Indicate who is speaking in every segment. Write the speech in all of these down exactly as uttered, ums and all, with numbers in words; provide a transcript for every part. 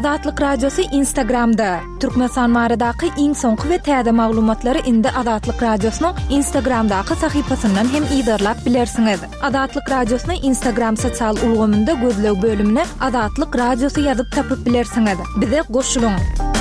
Speaker 1: Adatlyk Radiosu Instagramda. Türkmenistan maradaky iň soňky we täze maglumatlary indi Adatlyk Radiosynyň Instagramdaky sahypasyndan hem ýa-da bilersiňiz. Adatlyk Radiosyny Instagram sosial ulgamynda gözleg bölümine Adatlyk Radiosu ýazyp tapyp bilersiňiz. Bize goşulyň.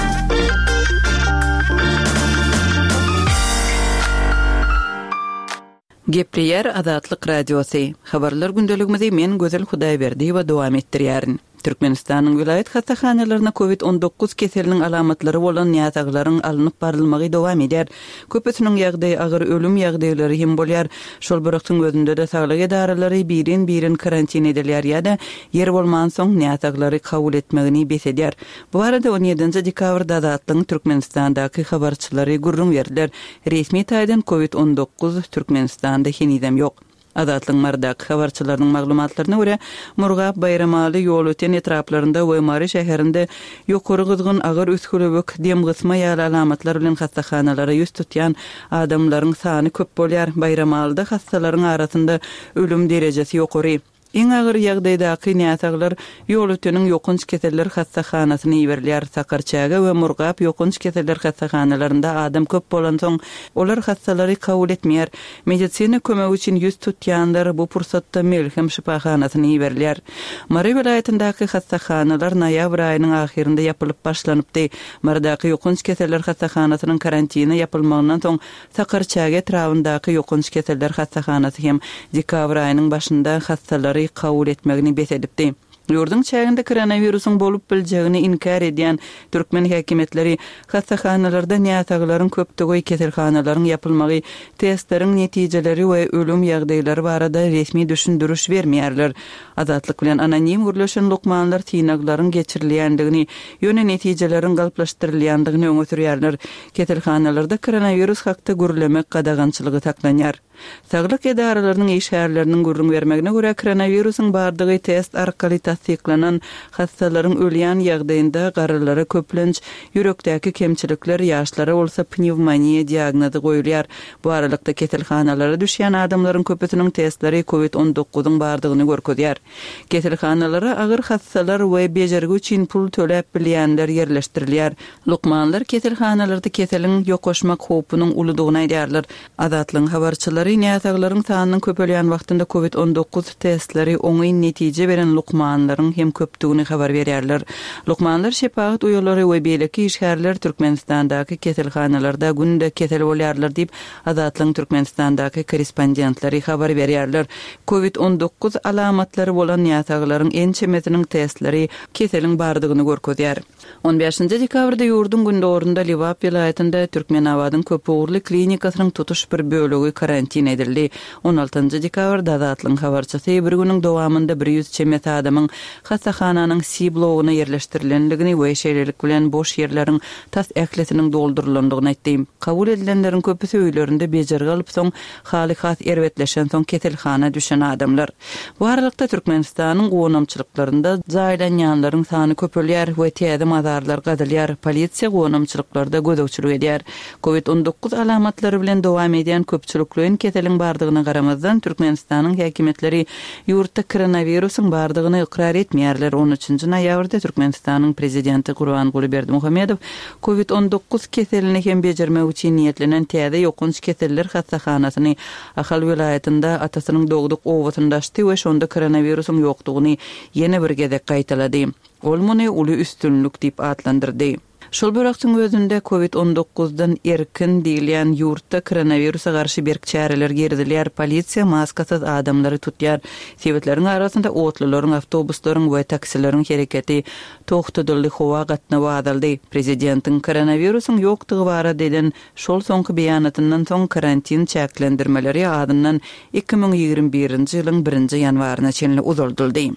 Speaker 2: Gepriyer Adatlyk Radiosu. Habarlar gündeligimizi men Gözel Hudaýberdi we dowam etdirýärin. Türkmenistanyň vilayet hastahanalaryna covid on dokuz keseliniň alamatlary bolan ýataglaryň alınıp barylmagy dowam eder. Köpüsiniň ýagdaýy agyr ölüm ýagdaýlary hem bolýar. Şol bıraktyň özünde de saglyk edaralary birin birin karantin edilýär ýa-da ýer bolman soň ýataglary kabul etmegini besedýär. Bu arada on ýedinji dekabrda Adatlyň Türkmenistandaky habarçylary gurrun berdiler. Resmi taýdan covid on dokuz Türkmenistanda henizem ýok. Adatlyň mardak habarçylarynyň maglumatlaryna görä, Murgap bayramaly ýol öten etraplarynda we Mary şäherinde ýokary gyzgyn agyr üskülebek dem gysma ýaly alamatlar bilen hastahanalara ýüz tutýan adamlaryň sany köp bolýar. Bayramalyda hastalaryň arasynda ölüm derejesi ýokary. Iň agyr ýagdaýdaky ýataglar ýol öteniň ýokunç keseller hastahanasyna ýeberilýär. Sakarçaga we Murgap ýokunç keseller hastahanalaryna adam köp bolan soň olar hastalary kabul etmeýär. Medisina kömegi üçin ýüz tutýanlar bu pursatda Melhem şifahanasyna ýeberilýär. Mary vilayatindaky hastahanalar noýabr aýynyň ahirinde ýapylyp başlanypdy. Mardaky ýokunç keseller hastahanasynyň karantini ýapylmagyndan soň Sakarçaga etrafyndaky ýokunç keseller hastahanasy hem dekabr aýynyň başynda hastalary kabul etmegini besedipdi. Ýurdun çäginde koronawirusyň bolup biljegini inkar edýän türkmen häkimetleri hastahanalarda ýataglaryň köpdigi keselhanalaryň ýapylmagy, testleriň netijeleri we ölüm ýagdaýlary barada resmi düşündürüş bermeýärler. Adatlyk bilen anonim gürleşen lokmanlar tinaglaryň geçirilýändigini, ýöne netijeleriň galplaşdyrylýandygyny öňe sürýärler. Keselhanalarda koronawirus hakda gürlemek gadagançylygy taklanýar. Saglyk edaralarynyň işgärleriniň gurrun bermegine görä koronawirusyň bardygy test arkaly tasdiklanan hastalaryň ölýän ýagdaýynda garalara köplenç, ýürekdäki kemçilikler, ýaşlara bolsa pnevmoniýa diagnozy goýulýar. Bu aralykda keselhanalara düşýän adamlaryň köpüsiniň testleri covid on dokuzyň bardygyny görkezýär. Keselhanalara agyr hastalar we bejergi üçin pul töläp bilýänler ýerleşdirilýär. Lokmanlar keselhanalarda keseliň ýokoşmak howpunyň uludygyny aýdýarlar. Adatlyň habarçylary ýataglaryň sanynyň köpelýän wagtynda covid on dokuz testleri oňy netije beren lokmanlaryň hem köpdigini habar berýärler. Lokmanlar şepaat uýulary we beýleki işgärler Türkmenistandaky keselhanalarda günde kesel bolýarlar diýip Adatlyň Türkmenistandaky korrespondentleri habar berýärler. covid on dokuz alamatlary bolan ýataglaryň en çemesiniň testleri keseliň bardygyny görkezýär. on beşinji dekabrda ýurdun gündorunda Liwap vilayatynda Türkmenawadyň köpügürli klinikasynyň tutuş bir bölegi karantin edildi. on altynji dekabrda Adatlyň habarçysy bir günüň dowamında bir ýüz çemes adamyň hastahananyň siblogyna ýerleşdirilendigini we şeýlelik bilen boş ýerleriň tas ählesiniň doldurulandygyny aýtdy. Kabul edilenleriň köpüsi öýlerinde bejer galyp soň haly has erwetleşen soň keselhana düşen adamlar. Bu aralykda Türkmenistanyň gowunamçylyklarynda jaýlanýanlaryň sany köpelýär we täze mazarlar gadylýar. Polisiýa gowunamçylyklarda gözegçilik edýär. covid on dokuz alamatlary bilen dowam edýän köpçülikliň keseliň bardygyna garamazdan Türkmenistanyň häkimetleri ýurtda koronawirusyň bardygyny ikrar etmeýärler. on üçinji noýabrda Türkmenistanyň prezidenti Gurbanguly Berdimuhamedow covid on dokuz keselini hem bejermek üçin niýetlenen täze ýokunç keseller hastahanasyny Ahal vilayatynda atasynyň dogduk owatyndaşdy we şonda koronawirusyň ýokdugyny ýene bir gezek gaýtalady. Ol muny uly üstünlük diýip adlandyrdy. Şol börekçiň özünde covid on dokuzdan erkin diýilýän ýurtda koronawirusa garşy berk çäreler girdilýär. Polisiýa maskasyz adamlary tutýar. Sebetleriň arasynda otlularyň, awtobuslaryň we taksileriň hereketi togtadyldy, howa gatnawy adaldy. Prezidentiň koronawirusyň ýokdugy barada eden şol soňky beýanatyndan soň karantin çäklendirmeleri adından iki bin ýigirme birinji ýylyň birinji ýanwaryna çenli uzuldyldy.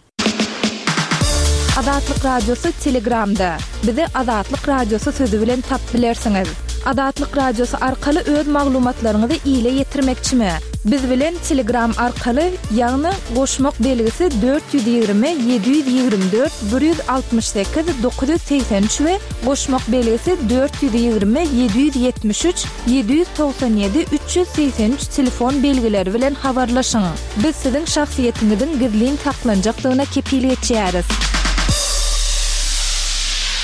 Speaker 1: Adatlyk Radiosu Telegramda. Bizi Adatlyk Radiosu sözü bilen tap bilersiňiz. Adatlyk Radiosu arkaly öz maglumatlaryňyzy ýyla ýetirmekçimi? Biz bilen Telegram arkaly ýagny goşmak belgisi dört yüz ýigirme yedi yüz ýigirme dört bir yüz altmış sekiz dokuz yüz seksen üç we goşmak belgisi dört yüz ýigirme yedi yüz ýetmiş üç yedi yüz toksan ýedi üç yüz seksen üç telefon belgileri bilen habarlaşyň. Biz siziň şahsiýetiňizin gizlin saklanjakdygyna kepillik etýäris.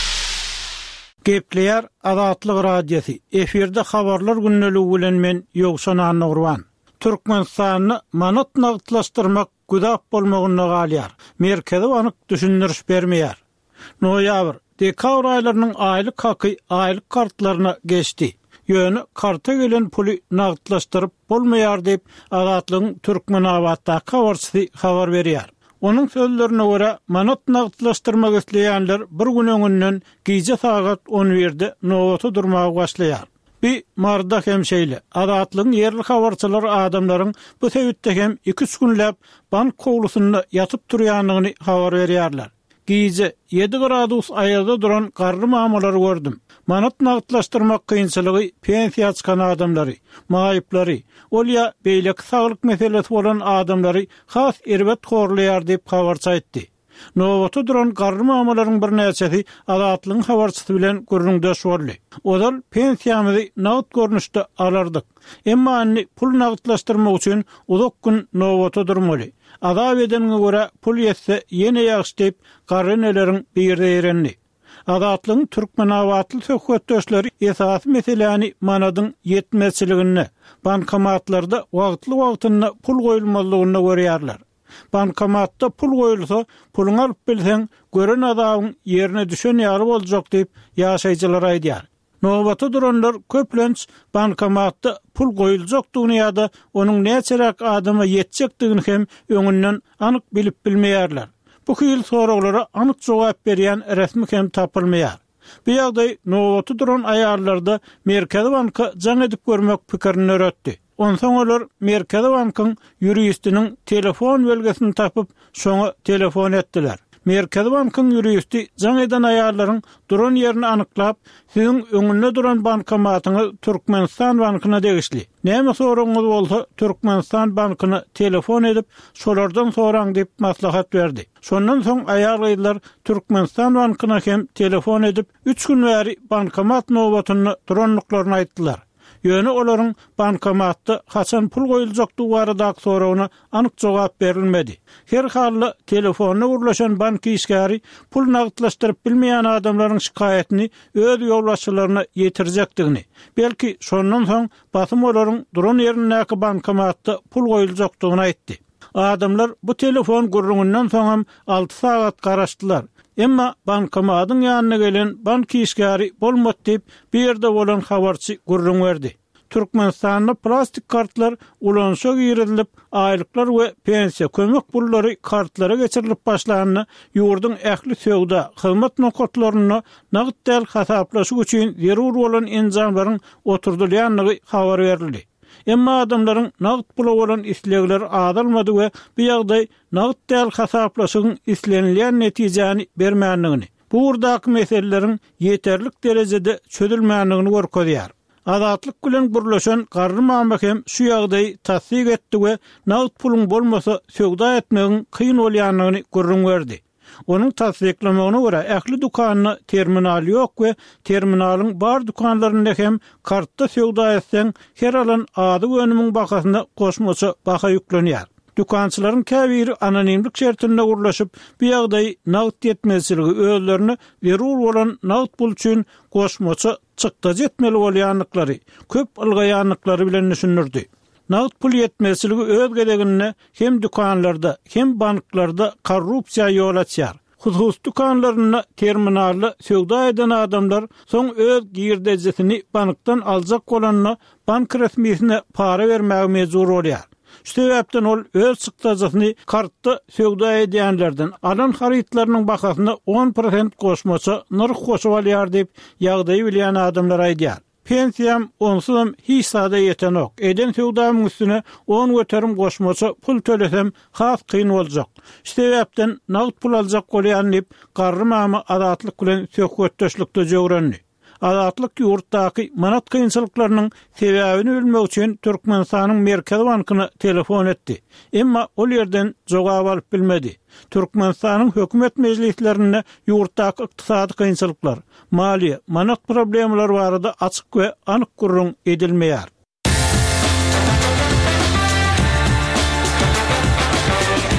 Speaker 3: Gepleyer Azatlyk Radiosu. Eferde habarlar günneligi bilen men Ýogşan Annurwan. Türkmenistany manat nagtlaşdyrmak güdap bolmagyny galýar. Merkezi anyk düşündiriş bermeýär. Noýabr, dekabr aýlarynyň aýlyk haky aýlyk kartlaryna geçdi. Ýöne karta gelen puly nagtlaşdyryp bolmaýar diýip Azatlygyň Türkmen awatda habarçysy habar berýär. Onun sözlerine göre manat nagtlaşdyrmak isleýänler bir gün öňünden gije sagat on birde nowata durmagy başlaýar. Bir marda hemşeyle Azatlygyň yerli habarçylar adamlaryň bu sebäpde hem iki üç günläp bank kowlusyna yatyp durýanyny habar berýärler. Gije yedi gradus aýada duran garry mamulary gördüm. Manat nagtlaşdyrmak kynçylygy pensiýa çykan adamlary, maýyplary, olya beýlek saglyk meselesi bolan adamlary has erbet horlaýar diýip habarça etdi. Nowata duran garry mamularyň bir näçesi Azatlygyň habarçysy bilen görüňdeş boldy. Olar pensiýamyzy nagt görnüşde alardyk. Emma anny pul nagtlaşdyrmak üçin uzak gün nowata durmaly. Azap edeniňe görä pul ýetse ýene ýaşy diýip garry neleriň birde erenli. Azatlygyň Türkmen awatly söhbetdeşleri esas meseleni manadyň ýetmezçiligini, bankomatlarda wagtly wagtyna pul goýulmalygyny görýärler. Bankomatda pul goýulsa, puluny alyp bilseň, gören adamyň ýerine düşen ýary boljak diýip ýaşaýjylar aýdýar. Nowata duranlar köplenç bankomatda pul goýuljakdygyny ýa-da onuň näçerek adama ýetjekdigini hem öňünden anyk bilip bilmeýärler. Bu hyl soraglara anyk jogap berýän resmi hem tapylmaýar. Bu ýagdaý nowata duran aýarlarda Merkezi banka jaň edip görmek pikirini öretdi. Ondan olar Merkezi bankyň ýuristiniň telefon belgesini tapyp, şoňa telefon etdiler. Merkezi bankyň ýuristi jaň eden aýarlaryň duran ýerini anyklap, siziň öňünde duran bankomatyňy Türkmenistan bankyna degişli. Näme soragyňyz bolsa, Türkmenistan bankyna telefon edip, şolardan soraň diýip maslahat berdi. Şondan soň aýarlaýdylar Türkmenistan bankyna hem telefon edip, üç gün bäri bankomat nowatyny duranlyklaryny aýtdylar. Ýöne olaryň bankomatda haçan pul goýuljakdygy barada soragyna anyk jogap berilmedi. Her halda telefonna urlaşan bank işgäri pul nagtlaşdyryp bilmeýän adamlaryň şikaýetini öz ýolbaşçylaryna ýetirjekdigini, belki şondan soň basym olaryň duran ýerindäki bankomatda pul goýuljakdygyny aýtdy. Adamlar bu telefon gurrundan soň alty sagat garaşdylar. Emma bankomatyň ýanyna gelen bank işgäri bolmady diýip bir ýerde bolan habarçy gurrun berdi. Türkmenistanda plastik kartlar ulanşa girilip, aýlyklar we pensiýa kömek pullary kartlara geçirilip başlanyny ýurduň ähli söwda hyzmat nokatlaryna nagt däl hasaplaşyk üçin zerur bolan enjamlaryň oturdylýanlygy habar berildi. Emma adamlaryň nagt pula bolan islegleri adalmady we bu ýagdaý nagt däl hasaplaşygyň islenilýän netijäni bermänligini, bu urdaky meseleleriň ýeterlik derejede çözülmänligini görkezýär. Azatlyk bilen gürleşen garry mamlak hem şu ýagdaýy tasdik etdi we nagt pulun bolmasa söwda etmegiň kyn bolýanlygyny görüň berdi. Onun tasdiklamagyna görä ähli dukanyny terminal ýok we terminalyň bar dukanlarynda hem kartda söwda etseň her alan ady önümiň bakasyna goşmaça baka ýüklenýär. Dukançylaryň käbiri anonimlik şertinde gurlaşyp, bu ýagdaý nagt ýetmezçiligi özlerini zerur bolan nagt pul üçin goşmaça çykda jetmeli bolýanlyklary, köp ylgaýanlyklary bilen düşünürdi. Nagt pul ýetmezçiligi öz geregini hem dukanlarda hem banklarda korrupsiýa ýol açýar. Husus dukanlaryna terminaly söwda eden adamlar soň öz girdejesini bankdan aljak bolanyna bank resmiýetine para bermäge mejbur bolýar. Şu sebäpden ol öz çykdajasyny kartda söwda edýänlerden alan harytlarynyň bakasyna on prosent goşmaça narx goşup alýar diýip ýagdaýy bilýän adamlar aýdýar. Pensiýam onsuzam hiç sada ýeten ok. Eden söwdamyň üstüne on göterim goşmaça pul төлesem has kyn boljak. Şu sebäpden nagt pul aljak bolýan diýip garry mamy azatlyk bilen söhbetdeşlikde jöwrenli. Azatlyk ýurtdaky manat kynçylyklarynyň sebäbini bilmek üçin Türkmenistanyň Merkezi bankyna telefon etdi. Emma ol ýerden jogap alyp bilmedi. Türkmenistanyň hökümet mejlislerinde ýurtdaky ykdysady kynçylyklar, maliýe, manat problemler barada açyk we anyk gurrun edilmeýär.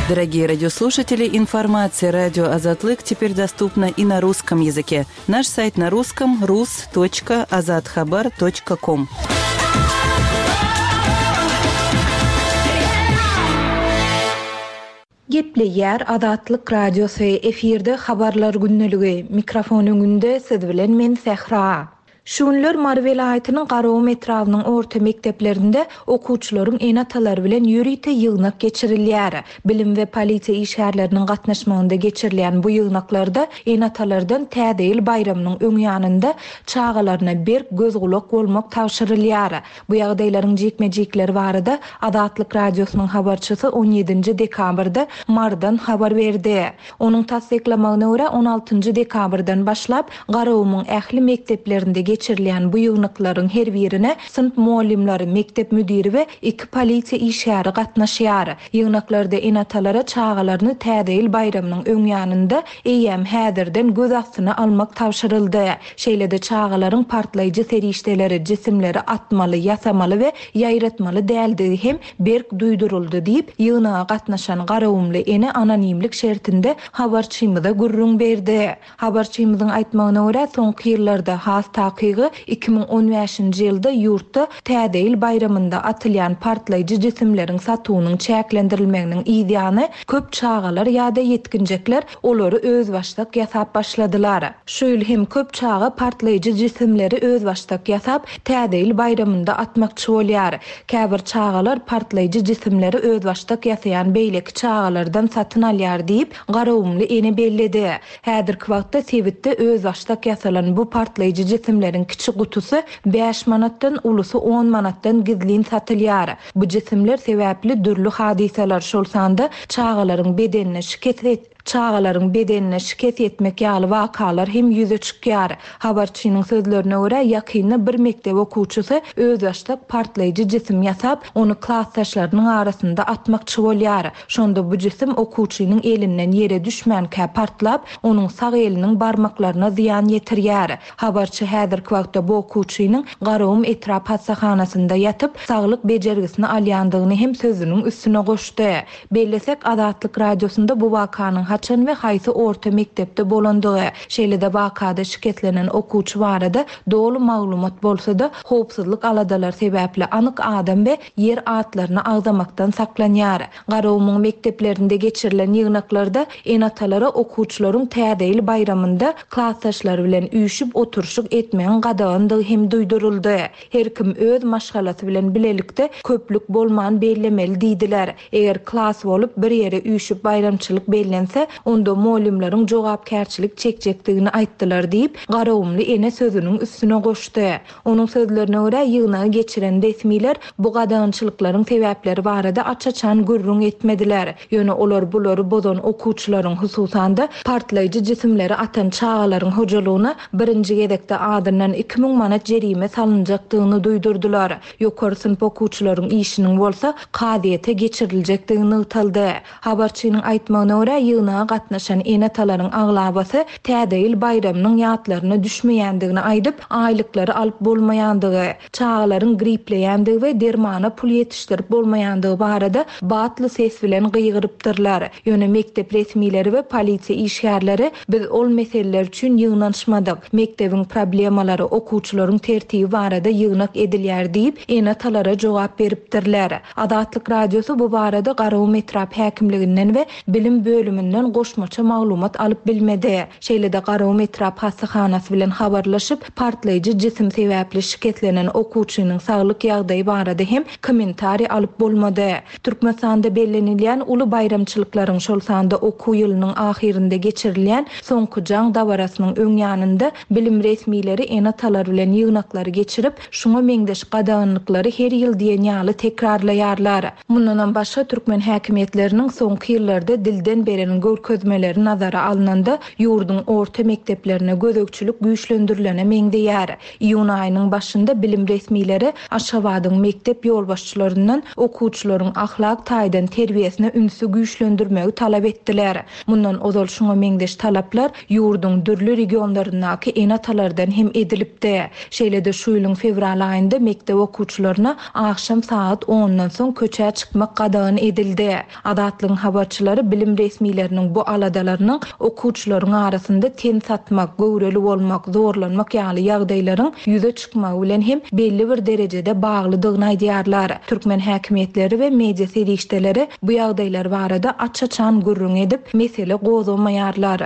Speaker 2: Дорогие радиослушатели, информация «Радио Азатлык» теперь доступна и на русском языке. Наш сайт на русском – рус точка азатхабар точка ком.
Speaker 1: Gepleýär Azatlyk Radiosu efirde habarlar günneligi. Mikrofonun günde siz bilen men Sehra. Şunlar Mar vilayatynyň Garawum etrawynyň orta mekdeplerinde okuwçylaryň enatalary bilen ýürite ýygnak geçirilýär. Bilim we polisiýa işgärleriniň gatnaşmagynda geçirilýän bu ýygnaklarda enatalardan täze bayramynyň öňýanynda çağalaryna bir göz gulak bolmak tawşyrylýar. Bu ýagdaýlaryň jekmejekleri barada Azatlyk Radiosynyň habarçysy on ýedinji dekabrda Mardan habar berdi. Onuň tasdiklamagyna görä on altynji dekabrdan başlap Garawumyň ähli mekteplerinde geçirilýän bu ýygnaklaryň her birine sınıf muallimleri, mektep müdiri we iki polisiýa işgäri gatnaşýar. Ýygnaklarda enatalara çağalaryny täze bayramynyň öňýanynda eýem häzirden göz astyna almak tawşyryldy. Şeýlede çağalaryň partlaýjy serişdeleri, jisimleri atmaly, ýasamaly we ýaýratmaly däldi hem berk duýduruldy diýip ýygnaga gatnaşan Garawumly ene anonimlik şertinde habarçymyza gurrun berdi. Habarçymyzyň aýtmagyna görä soňky ýyllarda has takygy iki ming on beşinji ýylda ýurtda täze bayramynda atylýan partlaýjy jisimleriň satywynyň çäklendirilmeginiň ýa-da köp çağalar ýa-da ýetkinjekler olary öz başdak ýasap başladylar. Şu ýyl hem köp çağa partlaýjy jisimleri öz başdak ýasap täze bayramynda atmakçy bolýar. Käbir çağalar partlaýjy jisimleri öz başdak ýasaýan beýleki çağalardan satyn alýar diýip Garawumly ene belledi. Häzirki wagtda Sebitde öz başdak ýasalan bu partlaýjy jisimleriň kiçik gutusy beş manatdan, ulusy on manatdan gizlin satylýar. Bu jisimler sebäpli dürli hadiseler şolsanda çağalaryň bedenine şiket et Çağalaryň bedenine şiket etmek ýaly wakalar hem ýüze çykýar. Habarçynyň sözlerine görä ýakynda bir mektep okuwçysy öz ýaşdak partlaýjy jisim ýasap, ony klassdaşlarynyň arasynda atmakçy bolýar. Şonda bu jisim okuwçynyň elinden ýere düşmänkä partlap, onuň sag eliniň barmaklaryna ziýan ýetirýär. Habarçy häzirki wagtda bu okuwçynyň Garawum etrap hastahanasynda ýatyp, saglyk bejergisini alýandygyny hem sözüniň üstüne goşdy. Bellesek Azatlyk Radiosunda bu wakanyň haçan we haýsy orta mektepde bolandygy, şeýlede wakada şiketlenen okuwçy barada dogry maglumat bolsa-da howpsuzlyk aladalar sebäpli anyk adam we yer atlaryny agdamakdan saklanýar. Garawumyň mekteplerinde geçirilen ýygnaklarda enatalara okuwçylaryň täze bayramynda klassdaşlary bilen üýşüp oturşuk etmeň gadagandygy hem duýduruldy. Her kim öz maşgalasy bilen bilelikde köplük bolman bellemeli diýdiler. Eger klass bolup bir ýere üýşüp bayramçylyk bellense, onda muallimleriň jogapkärçilik çekjekdigini aýtdylar diýip Garawumly ene sözüniň üstüne goşdy. Onuň sözlerine görä ýygnagy geçiren resmiler bu gadagançylyklaryň sebäpleri barada açaçan gurrun etmediler. Ýöne olar bulary bozan okuwçylaryň hususanda partlaýjy jisimleri atan çağalaryň hojalygyna birinji gedekde adından iki ming manat jerime salynjakdygyny duýdurdular. Ýokary sınıf okuwçylaryň işiniň bolsa kadyete geçiriljekdigini ýytaldy. Habarçynyň aýtmagyna görä ýygnaga gatnaşan enatalaryň aglabasy täze bayramynyň ýatlaryna düşmeýändigini aýdyp, aýlyklary alyp bolmaýandygy, çağalaryň gripleýändigi we dermana pul ýetişdirip bolmaýandygy barada batly ses bilen gyýgyrypdyrlar. Ýöne mektep resmileri we polisiýa işgärleri biz ol meseleler üçin ýygnanşmadyk. Mektebiň problemalary, okuwçylaryň tertibi barada ýygnak edilýär diýip enatalara jogap beripdirler. Azatlyk Radiosu bu barada Garawum etrap häkimliginden we bilim bölümünden goşmaça maglumat alyp bilmedi. Şeýlede Garawum etrap hastahanasy bilen habarlaşyp partlaýjy jisim sebäpli şiketlenen okuwçynyň saglyk ýagdaýy barada hem kommentari alyp bolmady. Türkmenistanda bellenilýän uly bayramçylyklaryň şolsanda okuw ýylynyň ahirinde geçirilýän soňky jaň dawarasynyň öňýanynda bilim resmileri enatalar bilen ýygnaklary geçirip, şuňa meňdeş gadaganlyklary her ýyl diýen ýaly tekrarlaýarlar. Mundan başga türkmen häkimetleriniň soňky ýyllarda dilden beren görkezmeleri nazara alınanda ýurdun orta mekteplerine gözökçülük güýçlendirilene meňdeýär. İýun aýynyň başynda bilim resmileri Aşgabatyň mektep ýolbaşçylaryndan okuwçylaryň ahlak taýdan terbiýesine ünsü güýçlendirmegi talap etdiler. Mundan ozal şoňa meňdeş talaplar ýurdun dürli regionlaryndaky enatalardan hem edilipdi. Şeýlede şu ýylyň fevral aýynda mektep okuwçylaryna akşam saat ondan soň köçe çykmak gadagyn edildi. Adatlyň habarçylary bilim resmileriniň bu aladalarynyň okuwçylaryň arasynda ten satmak, göwreli bolmak, zorlanmak ýaly ýagdaýlaryň ýüze çykmagy bilen hem belli bir derejede baglydygyny aýdýarlar. Türkmen häkimetleri we media serişdeleri bu ýagdaýlar barada açaçan gürrüň edip mesele gozamaýarlar.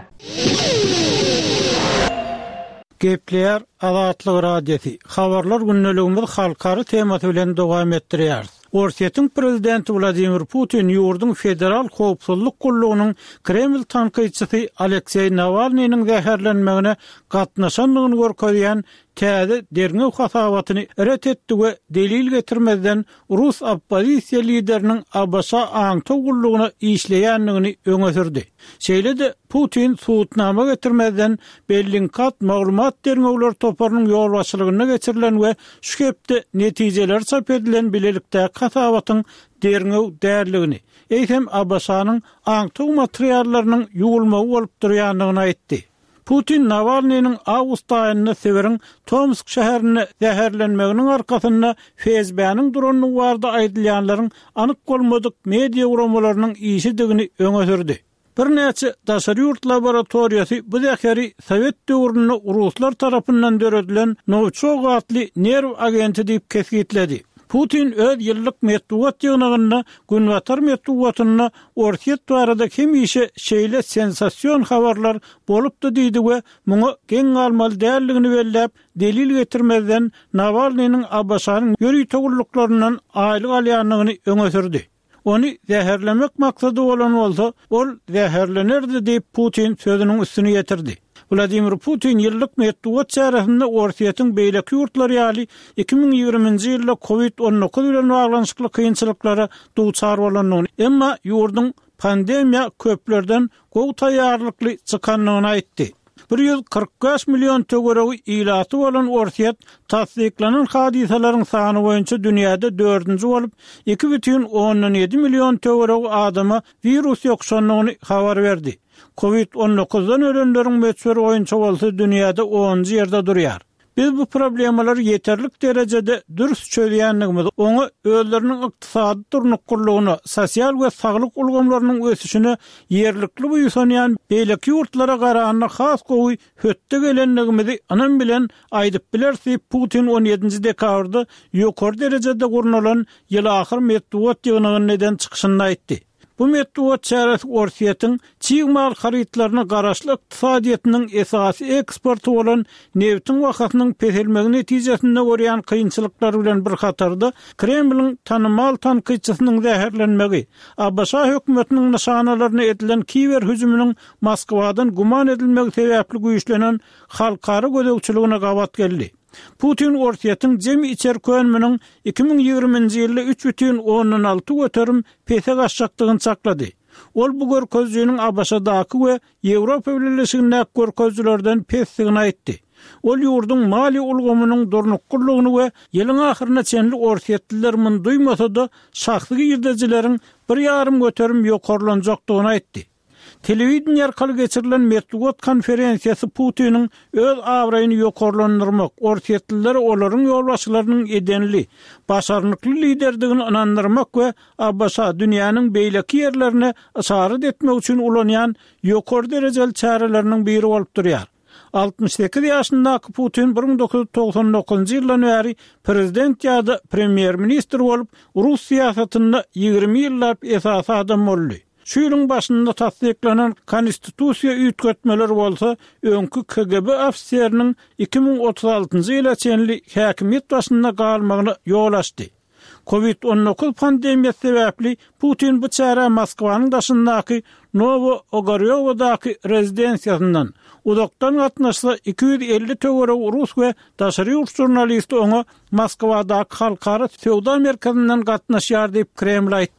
Speaker 3: Gepler Azatlyk radiosu. Habarlar günneligimiz halkary temasy bilen dowam etdirýär. Orsiýetiň prezidenti Vladimir Putin ýurdun federal howpsuzlyk gullugynyň Kreml tanqyçysy Aleksey Navalnyň zäherlenmegine gatnaşanlygyny görkezýän täze derňew hasabatyny ret etdi we delil getirmezden Rus oppozisiýa lideriniň A B S aňto gullugyny işleýänligini öňe sürdi. Şeýlede Putin suwutnama getirmezden Bellingcat maglumat derňewler toparynyň ýolbaşçylygyna geçirilen we şu hepde netijeler çap edilen bilelikde hasabatyň derňew därligini, eýsem A B S-nyň aňto materiallarynyň ýuwulmagy bolup durýanlygyny aýtdy. Putin Navalnyň awgust aýynda Severiň Tomsk şäherine zäherlenmeginiň arkasynda F S B-niň duranyny barda aýdylýanlaryň anyk bolmadyk media uramalarynyň işidigini öňe sürdi. Bir näçe daşary ýurt laboratoriýasy bu zäheri Sowet döwründe Ruslar tarapyndan döredilen Novchok adly nerw agenti diýip kesgitledi. Putin öz ýyllyk metbuat ýygnagyna Günwatar metbuatyna Orsiýet barada hemişe şeýle sensasiýon habarlar bolupdy diýdi we muňa geň almaly dälligini belläp delil getirmezden Navalnyň A B S-nyň ýöri togurluklaryndan aýlyk alýanlygyny öňe sürdi. Onu zäherlemek maksady bolan bolsa, ol zäherlenerdi diýip Putin sözüniň üstüne ýetirdi. Vladimir Putin ýyllyk metbuat çäresinde Orsiýetiň beýleki ýurtlary ýaly iki ming ýigriminji ýylda covid on dokuz bilen baglanşykly kynçylyklara duçar bolanyny, emma ýurdun pandemiýa köplerden gowy taýýarlykly çykanlygyny aýtdy. bir yüz kırk beş milyon töweregi ilaty bolan Orsiýet tasdiklanan hadisalaryň sany boýunça dünýäde dördünji bolup iki бүтүн oňdan ýedi milyon töweregi adama virus ýokşanlygyny habar berdi. covid on dokuzdan ölenleriň meçhur boýunça bolsa dünýäde onunji ýerde durýar. Biz bu problemalary yeterlik derejede dürüst çözýänligimiz, oňa özleriniň ykdysady durnukullygyny, sosial we saglyk ulgamlarynyň ösüşini ýerlikli buýsanýan beýleki ýurtlara garanyna has gowy hötte gelenligimizi anan bilen aýdyp bilersi. Putin on ýedinji dekabrda ýokary derejede gurnulan ýyl ahyr metbuat ýygnagyny neden çykyşynda aýtdy. Bu metbuat çäresi Orsiýetiň çyýmal harytlaryna garaşly ykdysadyýetyniň esasy eksporty bolan neftiň wakatynyň peselmegi netijesinde görýän kynçylyklar bilen bir hatarda Kremliň tanymal tanqyçysynyň zäherlenmegi, A B S hökümetiniň nişanalaryna edilen kiber hüjüminiň Moskwadan guman edilmegi sebäpli güýçlenen halkary gözegçiligine gawat geldi. Putin Orsiýetiň jemi içer könminiň iki ming ýigriminji ýylda üç бүтүн oňdan alty göterim pese gaçjakdygyny saklady. Ol bu görkezjüniň A B S-daky we Ýewropa Birleşigindäki görkezjilerden pesdigini aýtdy. Ol ýurdun mali ulgamynyň durnukullygyny we ýylyň ahyryna çenli Orsiýetliler mun duýmasa da şahsy ýerdejileriň bir ýarym göterim ýokarlanjakdygyny aýtdy. Telewizion arkaly geçirilen metbuat konferensiýasy Putiniň öz awraýyny ýokarlandyrmak, Orsiýetliler olaryň ýolbaşçylarynyň edenli, başarnykly liderdigini inandyrmak we A B S dünýäniň beýleki ýerlerine asaryt etmek üçin ulanýan ýokary derejeli çäreleriniň biri bolup durýar. altmış sekiz ýaşyndaky Putin bir ming dokuz yüz togson dokuzunji ýyldan bäri prezident ýa-da premier ministr bolup Rus siýasatynda ýygrimi ýyllap esasy adam boldy. Şu ýylyň başynda tasdiklanan konstitusiýa üýtgetmeleri bolsa, öňkü K G B ofisieriniň iki ming otuz altynjy ýyla çenli häkimiýet başynda galmagyny ýol açdy. covid on dokuz pandemiýasy sebäpli Putin bu çäre Moskwanyň daşyndaky Novo-Ogaryovodaky rezidensiýasyndan uzakdan gatnaşsa iki yüz elli töwereg Rus we daşary ýurt jurnalisti oňa Moskwadaky halkara sowda merkezinden gatnaşýar diýip Kreml aýtdy.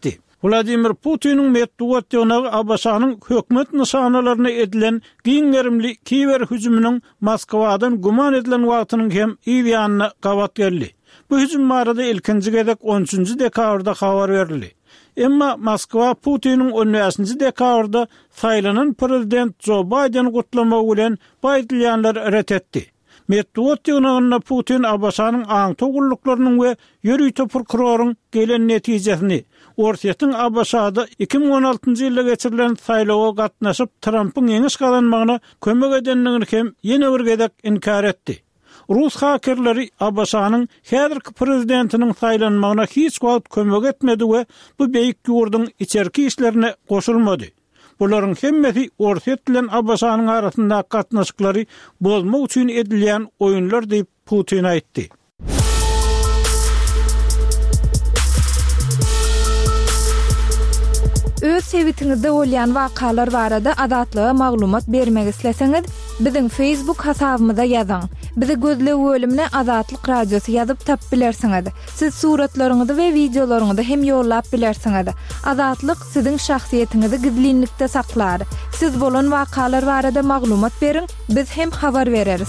Speaker 3: Vladimir Putin'in Medvedev'ne Abbasanyň hökümet nişanalaryna edilen giňerimli kiber hüjümüniň Moskwa'dan guman edilen wagtynyň hem ýanyna gawat geldi. Bu hüjüm barada ilkinji gezek on üçünji dekabrda habar berildi. Emma Moskwa Putin'in on beşinji dekabrda saýlanan prezident Joe Biden gutlamak bilen baýdylýanlar ret etdi. Medvedev'ne Putin Abbasanyň aň togurlyklarynyň we ýörüýte prokuroryň gelen netijesini Orsiýatyň Abbasada iki bin on altynjy ýylda geçirilen saýlawa gatnaşyp Trump'yň ýeňiş galanmagyna kömek edenligini hem ýene bir gezek inkar etdi. Rus hakerleri Abbasanyň häzirki prezidentiniň saýlanmagyna hiç wagt kömek etmedi we bu beýik ýurdun içerki işlerine goşulmady. Bularyň hemmesi Orsiýat bilen Abbasanyň arasynda gatnaşyklary bolmak üçin edilýän oýunlar diýip Putin aýtdy. Öz sevitiňizde bolýan wakalar barada adatlyga maglumat bermek isleseňiz, biziň Facebook hasabymyza ýazyň. Bizi gözle bölümine Azatlyk Radiosu ýazyp tap bilersiňiz. Siz suratlaryňyzy we videolaryňyzy hem ýollap bilersiňiz. Azatlyk siziň şahsiýetiniňizi gizlinlikde saklar. Siz bolan wakalar barada maglumat beriň, biz hem habar bereriz.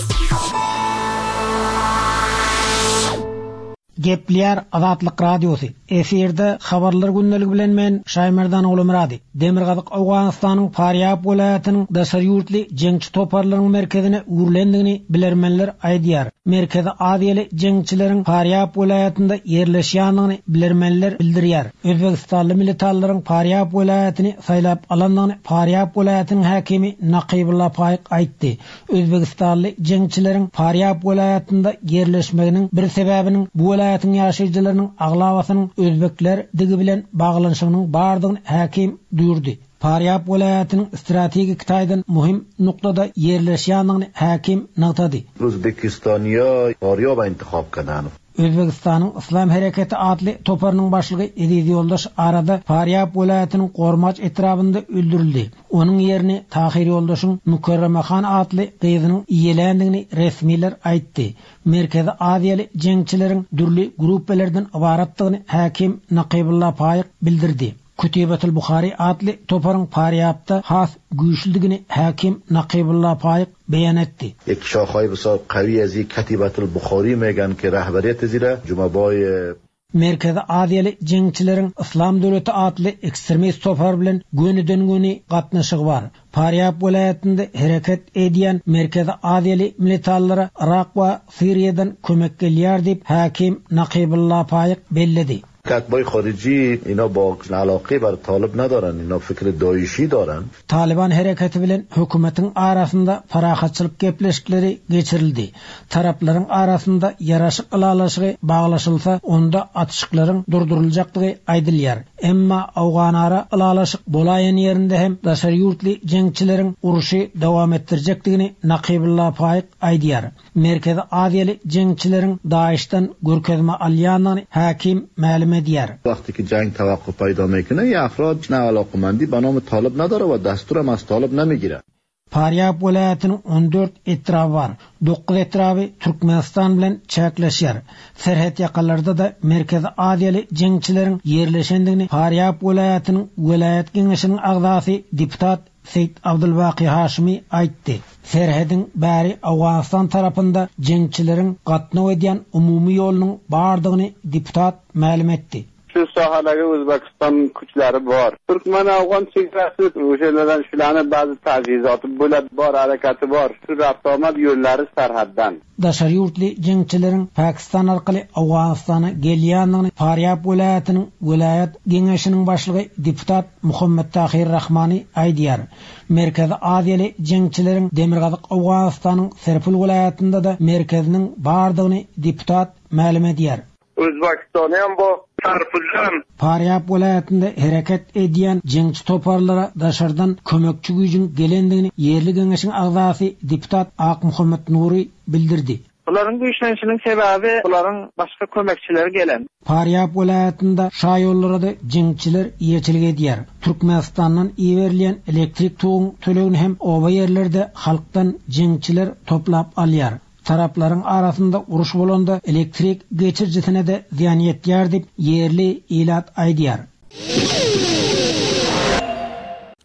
Speaker 4: Gepler Azatlyk Radiosu. Eferde habarlar günneligi bilen men Şaýmerdan Olumrady. Demirgazyk Awganystanyň Faryab welaýatynyň daşary ýurtly jeňçi toparlaryň merkezine urlendigini bilermenler aýdýar. Merkezi Adyely jeňçileriň Faryab welaýatynda ýerleşýändigini bilermenler bildirýär. Özbegistanly militarylaryň Faryab welaýatyny saýlap alandygyny Faryab welaýatynyň häkimi Naqybulla Paýyk aýtdy. Özbegistanly jeňçileriň Faryab welaýatynda ýerleşmeginiň bir sebäbiniň bu welaýatyň ýaşaýjylarynyň aglawasynyň özbekler digi bilen baglanyşynyň bardygyny häkim duyurdy. Faryab welaýatynyň strategik taýdan muhim nuktada ýerleşýändigini häkim nagtady.
Speaker 5: Özbekistanya Faryab intihab kedan.
Speaker 4: Özbekistanyň Islam Hereketi adly toparynyň başlygy Ediz Ýoldaş arada Faryab welaýatynyň Gormaç etrafynda öldürildi. Onun ýerini Tahir Ýoldaşyň Mükerremehan adly gyzynyň iýelendigini resmiler aýtdy. Merkezi Adyely jeňçileriň dürli gruppelerden ibaratdygyny häkim Naqybulla Paýyk bildirdi. Kütübetul Buhari adly toparyň Faryabda has güýçlüdigini häkim Naqybulla Paýyk beýan etdi.
Speaker 5: Ek şahay besar qawi az Kütübetul Buhari megan ki rahbariyet zira Jumaboy
Speaker 4: Merkezi Adyely jeňçileriň Islam döwleti adly ekstremist topar bilen gönüden göni gatnaşygy bar. Faryab welaýatynda hereket edýän Merkezi Adyely militarlara Irak we Siriýadan kömek gelýär diýip häkim Naqybulla Paýyk belledi.
Speaker 5: Katbay harici ina ba alaqe bar talib nadaran, ina fikri daişi daran.
Speaker 4: Taliban hareketi bilen hökümetin arasında farahatçılık gepleşikleri geçirildi. Tarapların arasında yaraşık ılalaşığı bağlaşılsa onda atışıkların durdurulacaklığı aydılıyar. Emma Awganara ılalaşık bolayan yerinde hem daşar yurtli jeňçilerin uruşu devam ettirecekliğini Naqybulla Paýyk aydıyar. Merkezi Adyely jeňçilerin Daiş'ten görkezme alýanyny häkim ma'lum edýär.
Speaker 5: Wagty ki jang tawakkuf paýda mekine, ýa-afrod ne alaqmandi banomy talib nadar we dastur mas talib namigire.
Speaker 4: Faryab welaýatynyň on dört etrafy var. dokuz etrafy Türkmenistan bilen çäkleşýär. Serhet ýakanlarda da Merkezi Adyely jeňçilerin ýerleşendigini Faryab welaýatynyň welaýat geňeşiniň agzasy deputat Seyit Abdulbaqi Haşimi aýtdy. Serhedin bäri Awganystan tarapynda jeňçilerin gatnaw edýän umumy ýolunyň bardygyny deputat ma'lum etdi.
Speaker 6: Şu sahalarda Özbekistan güçleri var. Türkmen-Afgan çevresi uşelerden şularına bazı tacizatı böyle var, hareketi var. Şu raptamat yolları serhaddan.
Speaker 4: Daşar yurtli jeňçilerin Pakistan arkaly Awganystana gelýändigini Faryab welaýatynyň welaýat geňeşiniň başlygy deputat Muhammed Tahir Rahmany aýdýar. Merkezi Adyely jeňçilerin Demirgazyk Awganystanyň Serpil welaýatynda da merkeziniň bardygyny deputat ma'lum edýär.
Speaker 6: Özbekistanyň bu tarpylan
Speaker 4: Faryab welaýatynda hereket edýän jeňçi toparlara daşardan kömekçi güýjüň gelendigini ýerli geňeşiň agzasy deputat Ak Muhammed Nuri bildirdi.
Speaker 6: Bunların güýçlenişiniň sebäbi bunların başga kömekçileri gelen.
Speaker 4: Faryab welaýatynda şa ýollarynda jeňçiler ýeçilik edýär. Türkmenistandan iýerilýän elektrik togyň tölegini hem oba ýerlerde halkdan jeňçiler toplap alýar. Tarapların arasında uruş bolanda elektrik geçirjisine de ziyan ýetýär diýip ýerli ilat aýdýar.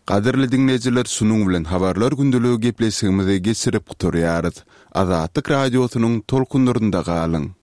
Speaker 7: Qadirli dinleyijiler, şunun bilen habarlar gündeligi gepleşigimizi geçirip guturýarys. Azatlyk radiosynyň tolkunlarynda galyň.